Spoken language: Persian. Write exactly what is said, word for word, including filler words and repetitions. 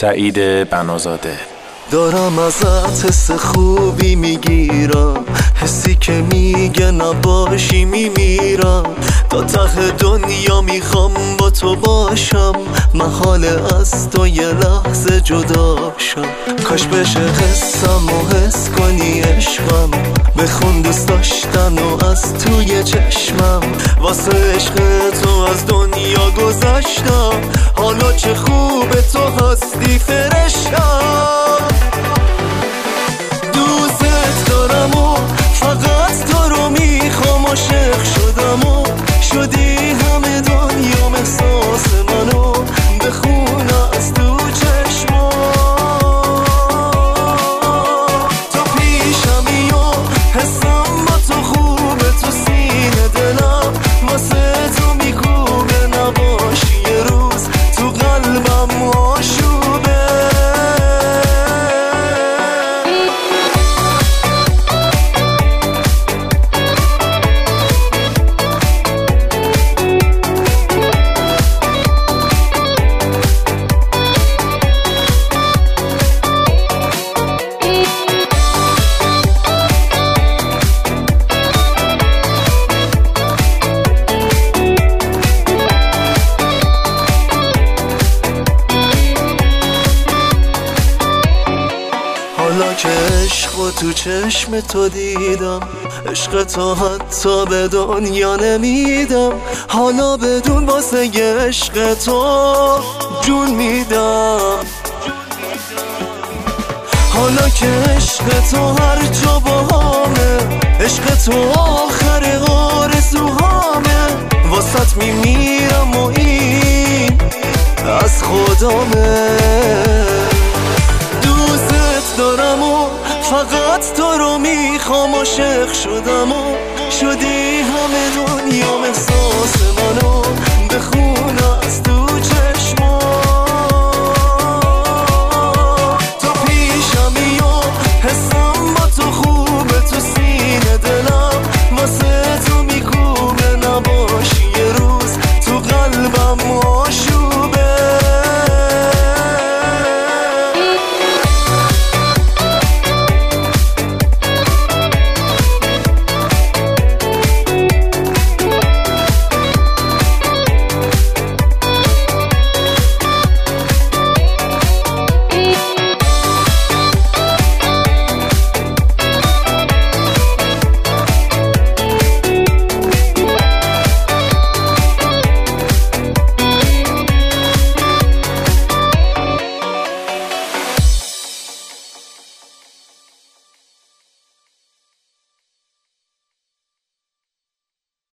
سعید بنازاده. دارم ازت حس خوبی میگیرم، حسی که میگه نباشی میمیرم. تا ته دنیا میخوام با تو باشم، محال از تو یه لحظه جداشم. کاش بشه حسم و حس کنی عشقم، بخون دوست داشتن و از توی چشمم. واسه عشق تو از دنیا گذشتم، حالا چه خوبه تو هستی فرشتم. دوست دارم و فقط تو رو میخوام، عاشق شدم و شدی همه دنیام. احساس منو بخون از تو چشما، تو پیشمی و حسم با تو خوبه، تو سینه دلم واسه تو میکوبه. نباشی یه روز تو قلبم آشوبه. حالا که عشق و تو چشم تو دیدم، عشق تو حتی به دنیا نمیدم. حالا بدون واسه عشق تو جون میدم. حالا که عشق تو هر جا باهامه، عشق تو آخر آرزوهامه. واسط میمیرم و این از خدامه. دارم و فقط تو رو میخوام، عاشق شدم و شدی همه